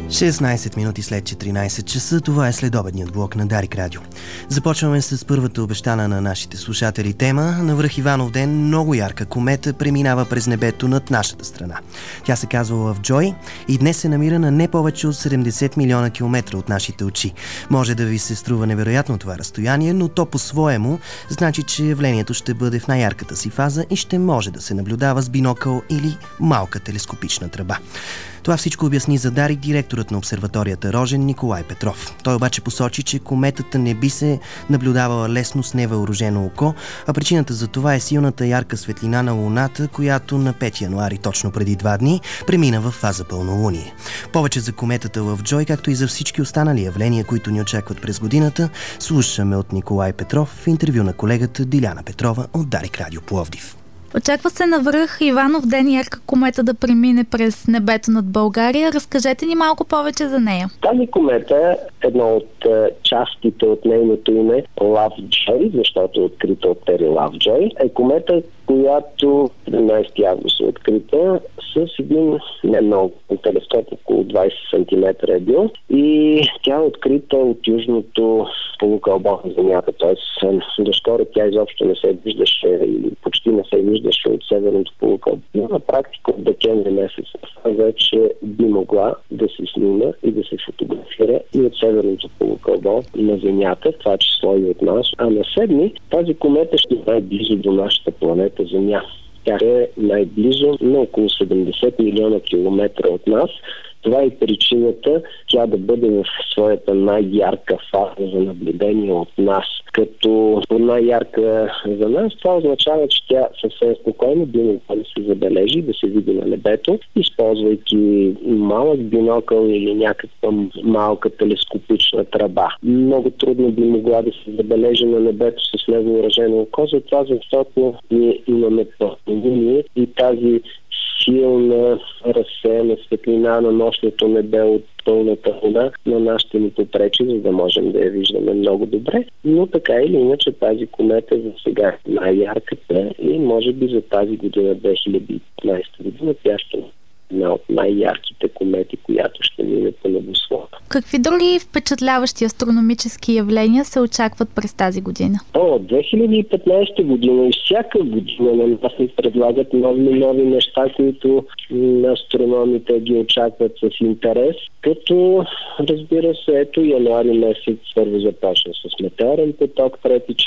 16 минути след 14 часа, това е следобедният блок на Дарик Радио. Започваме с първата обещана на нашите слушатели тема. Навръх Иванов ден много ярка комета преминава през небето над нашата страна. Тя се казва Лавджой и днес се намира на не повече от 70 милиона километра от нашите очи. Може да ви се струва невероятно това разстояние, но то по-своему значи, че явлението ще бъде в най-ярката си фаза и ще може да се наблюдава с бинокъл или малка телескопична тръба. Това всичко обясни за Дарик директорът на обсерваторията Рожен Николай Петров. Той обаче посочи, че кометата не би се наблюдавала лесно с невъоръжено око, а причината за това е силната ярка светлина на Луната, която на 5 януари, точно преди 2 дни, премина в фаза пълнолуние. Повече за кометата Лавджой, както и за всички останали явления, които ни очакват през годината, слушаме от Николай Петров в интервю на колегата Диляна Петрова от Дарик Радио Пловдив. Очаква се навръх Иванов ден ярка комета да премине през небето над България. Разкажете ни малко повече за нея. Тази комета, една от частите от нейното име Лавджой, защото е открита от Тери Лавджой, е комета, която 17 август е открита с един не много телескоп, около 20 см е бил, и тя е открита от южното полукълбо на Земята, т.е. доскоро тя изобщо не се виждаше или почти не се виждаше от северното полукълбо. Но на практика от декември месец вече би могла да се снима и да се фотографира и от северното полукълбо на Земята, в това число и от нас. А на 7 тази комета ще е най-близо до нашата планета Земя. Тя е най-близо на около 70 милиона километра от нас. Това е причината тя да бъде в своята най-ярка фаза за наблюдение от нас. Като най-ярка за нас, това означава, че тя съвсем спокойно би могла да се забележи, да се види на небето, използвайки малък бинокъл или някаква малка телескопична тръба. Много трудно би могла да се забележи на небето с невъоръжено око, затова защото ние имаме пълнолуние и тази силна разсеяна светлина на нощното небе от пълната луна на нас ще ни попречи, за да можем да я виждаме много добре. Но така или иначе тази комета за сега е най-ярката и може би за тази година, 2015 година, тя ще е една от най-ярките комети, която ще мине по небосвода. Какви други впечатляващи астрономически явления се очакват през тази година? 2015 година и всяка година на нас ни предлагат нови неща, които астрономите ги очакват с интерес. Като, разбира се, ето януари месец първо започна с метеорен поток,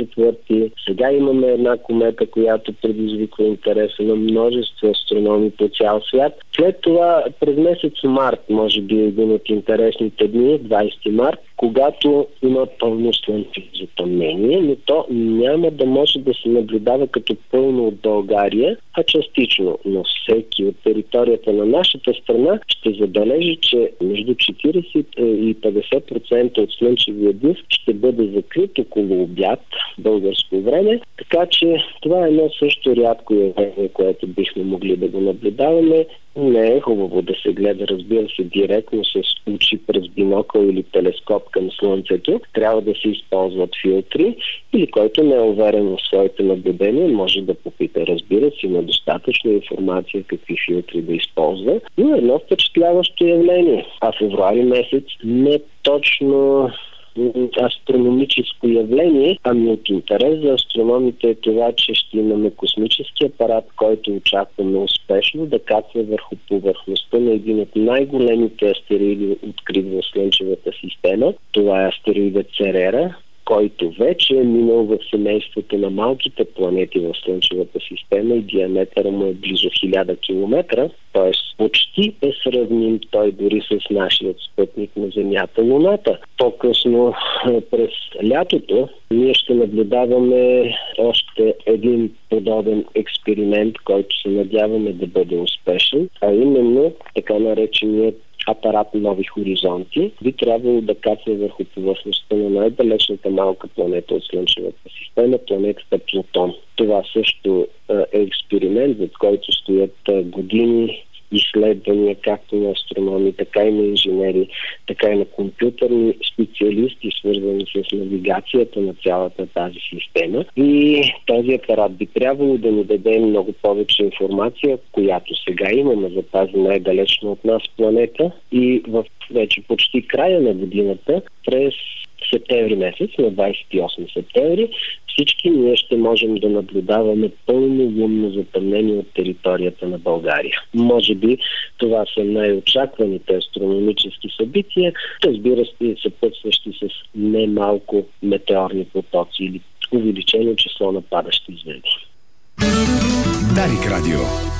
3-4. Сега имаме една комета, която предизвиква интереса на множество астрономи по цял свят. След това през месец март, може би един от интересните дни, 20 март, когато има пълно слънчево затъмнение, но то няма да може да се наблюдава като пълно от България, а частично. Но всеки от територията на нашата страна ще забележи, че между 40 и 50% от слънчевия диск ще бъде закрит около обяд българско време, така че това е едно също рядко явление, което бихме могли да го наблюдаваме. Не е хубаво да се гледа, разбира се, директно с очи през бинокъл или телескоп към Слънцето. Трябва да се използват филтри или който не е уверен в своите наблюдения, може да попита, разбира се, има достатъчно информация какви филтри да използва. Но едно впечатляващо явление. А февруари месец не точно астрономическо явление, ами от интерес за астрономите е това, че ще имаме космически апарат, който очакваме успешно да кацне върху повърхността на един от най-големите астероиди, открит в Слънчевата система. Това е астероидът Церера, който вече е минал в семейството на малките планети в Слънчевата система и диаметъра му е близо 1000 км, т.е. почти е сравним той дори с нашия спътник на Земята, Луната. По-късно през лятото ние ще наблюдаваме още един подобен експеримент, който се надяваме да бъде успешен, а именно така нареченият апарат Нови хоризонти би трябвало да кацне върху повърхността на най-далечната малка планета от Слънчевата система, планетата Плутон. Това също е експеримент, за който стоят години изследвания както на астрономи, така и на инженери, така и на компютърни специалисти, свързани с навигацията на цялата тази система. И този апарат би трябвало да ни даде много повече информация, която сега имаме за тази най-далечна от нас планета. И в вече почти края на годината, през септември месец, на 28 септември, всички ние ще можем да наблюдаваме пълно лунно затъмнение от територията на България. Може би това са най-очакваните астрономически събития, разбира се, съпътстващи с немалко метеорни потоци или увеличено число на падащи звезди. Дарик радио.